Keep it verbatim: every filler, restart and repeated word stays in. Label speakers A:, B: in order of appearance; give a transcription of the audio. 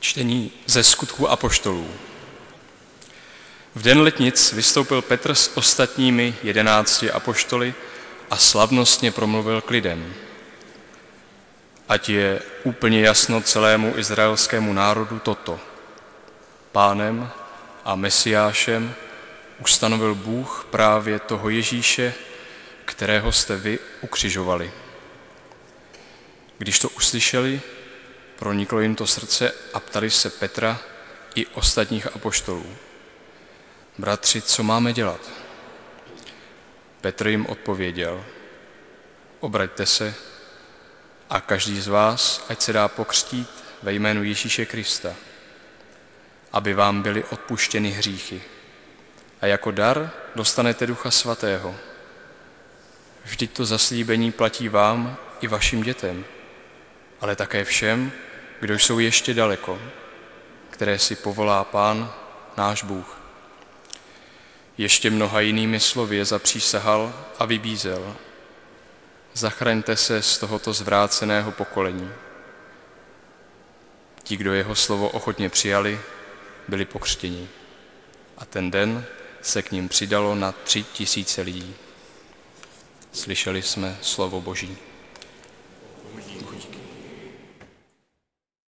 A: Čtení ze Skutků apoštolů. V den letnic vystoupil Petr s ostatními jedenácti apoštoly a slavnostně promluvil k lidem. Ať je úplně jasno celému izraelskému národu toto. Pánem a Mesiášem ustanovil Bůh právě toho Ježíše, kterého jste vy ukřižovali. Když to uslyšeli, proniklo jim to srdce a ptali se Petra i ostatních apoštolů. Bratři, co máme dělat? Petr jim odpověděl. Obraťte se a každý z vás, ať se dá pokřtít ve jménu Ježíše Krista, aby vám byly odpuštěny hříchy. A jako dar dostanete Ducha Svatého. Vždyť to zaslíbení platí vám i vašim dětem, ale také všem, kdo jsou ještě daleko, které si povolá Pán, náš Bůh. Ještě mnoha jinými slovy je zapřísahal a vybízel. Zachraňte se z tohoto zvráceného pokolení. Ti, kdo jeho slovo ochotně přijali, byli pokřtěni. A ten den se k ním přidalo na tři tisíce lidí. Slyšeli jsme slovo Boží.